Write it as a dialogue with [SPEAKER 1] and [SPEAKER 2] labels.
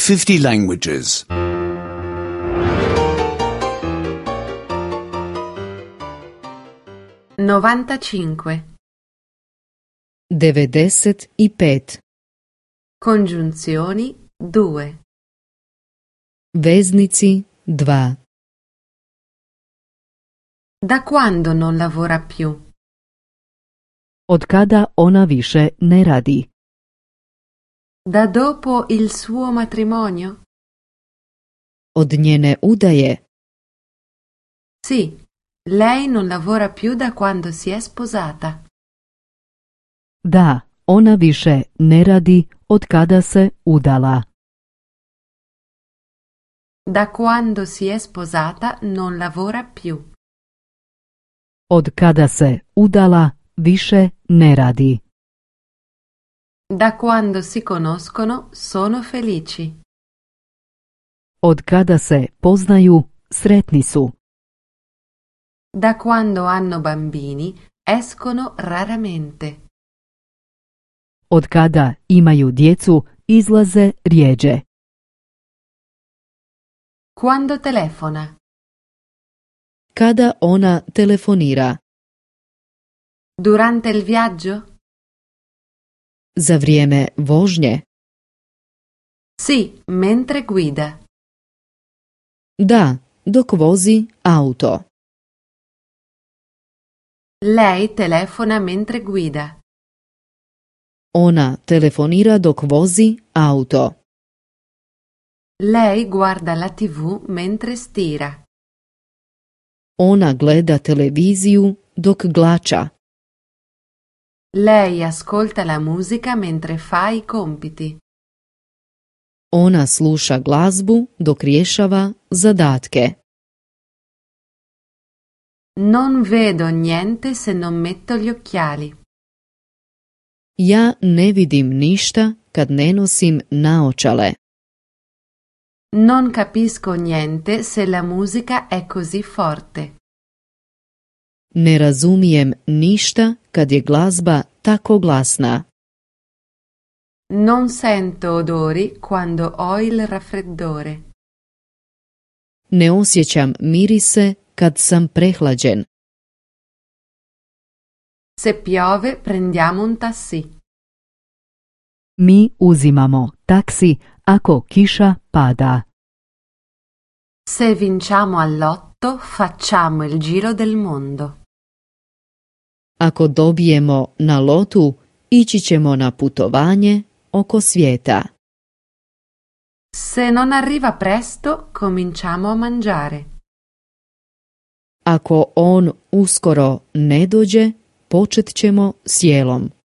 [SPEAKER 1] 50 languages.
[SPEAKER 2] 95.
[SPEAKER 3] 95.
[SPEAKER 2] Congiunzioni 2.
[SPEAKER 3] Veznici 2.
[SPEAKER 2] Da quando non lavora più?
[SPEAKER 3] Od kada ona više ne radi?
[SPEAKER 2] Da dopo il suo matrimonio?
[SPEAKER 3] Od njene udaje?
[SPEAKER 2] Sì, lei non lavora più da quando si è sposata.
[SPEAKER 3] Da, ona više ne radi od kada se udala.
[SPEAKER 2] Da quando si è sposata non lavora più.
[SPEAKER 3] Od kada se udala više ne radi.
[SPEAKER 2] Da quando si conoscono sono felici.
[SPEAKER 3] Od kada se poznaju sretni su.
[SPEAKER 2] Da quando hanno bambini escono raramente.
[SPEAKER 3] Od kada imaju djecu izlaze rjeđe.
[SPEAKER 2] Quando telefona?
[SPEAKER 3] Kada ona telefonira?
[SPEAKER 2] Durante il viaggio?
[SPEAKER 3] Za vrijeme vožnje?
[SPEAKER 2] Sì, mentre guida.
[SPEAKER 3] Da, dok vozi auto.
[SPEAKER 2] Lei telefona mentre guida.
[SPEAKER 3] Ona telefonira dok vozi auto.
[SPEAKER 2] Lei guarda la TV mentre stira.
[SPEAKER 3] Ona gleda televiziju dok glača.
[SPEAKER 2] Lei ascolta la musica mentre fa i compiti.
[SPEAKER 3] Ona sluša glazbu dok rješava zadatke.
[SPEAKER 2] Non vedo niente se non metto gli occhiali.
[SPEAKER 3] Ja ne vidim ništa kad ne nosim naočale.
[SPEAKER 2] Non capisco niente se la musica è così forte.
[SPEAKER 3] Ne razumijem ništa kad je glazba tako glasna.
[SPEAKER 2] Non sento odori quando ho il raffreddore.
[SPEAKER 3] Ne osjećam mirise kad sam prehlađen.
[SPEAKER 2] Se piove prendiamo un taxi.
[SPEAKER 3] Mi uzimamo taksi ako kiša pada.
[SPEAKER 2] Se vinciamo all'otto facciamo il giro del mondo.
[SPEAKER 3] Ako dobijemo na lotu, ići ćemo na putovanje oko svijeta.
[SPEAKER 2] Se non arriva presto, cominciamo a mangiare.
[SPEAKER 3] Ako on uskoro ne dođe, počet ćemo s jelom.